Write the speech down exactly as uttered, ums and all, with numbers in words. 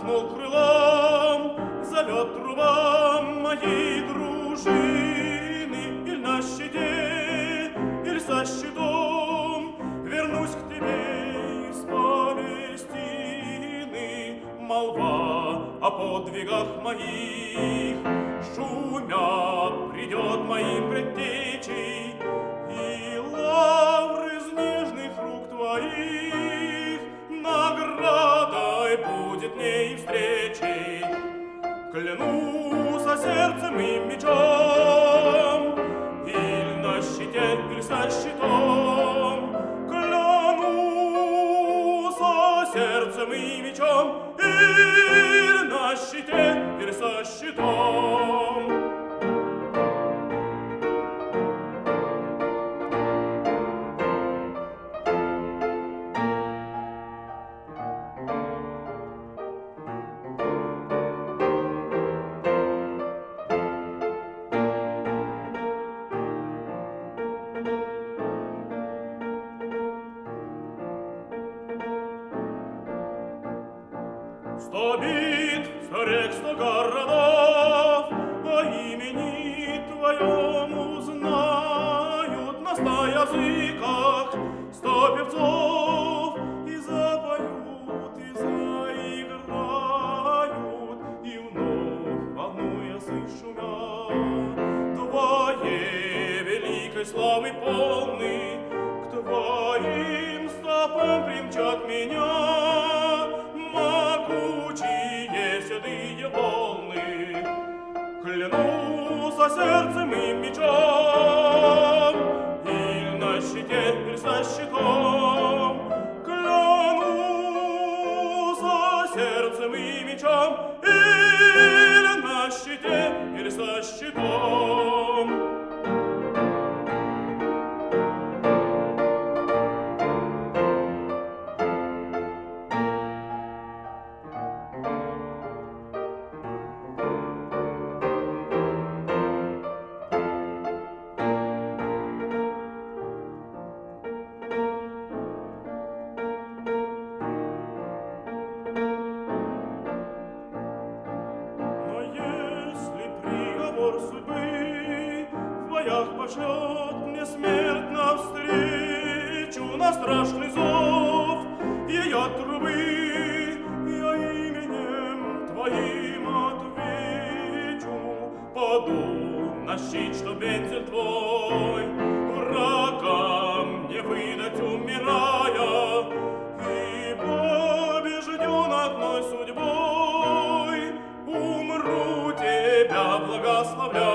махнул крылом, зовет труба моей дружины. Иль на щите, иль со щитом вернусь к тебе из Палестины. Молва о подвигах моих шумя придет моим предтечей, и лавры из нежных рук твоих наградой будет мне и встречей. Клянусь сердцем и мечом, иль на щите, иль со щитом. Клянусь сердцем и мечом, иль на щите, иль со щитом. Сто бит, сто рек, сто городов о имени твоем узнают на ста языках. Сто певцов и запоют, и заиграют, и вновь волнуясь и шумя твоей великой славы полны, к твоим стопам примчат меня могучие седые волны. Клянусь сердцем и мечом, иль на щите, иль со щитом. Клянусь сердцем и мечом, иль на щите, иль со щитом. Судьбы в боях пошлет мне смерть навстречу на страшный зов ее трубы. Я именем твоим отвечу, паду на щит, что вензель твой врагам не выдать умирая, и побежден одной судьбой умру тебя благословляя.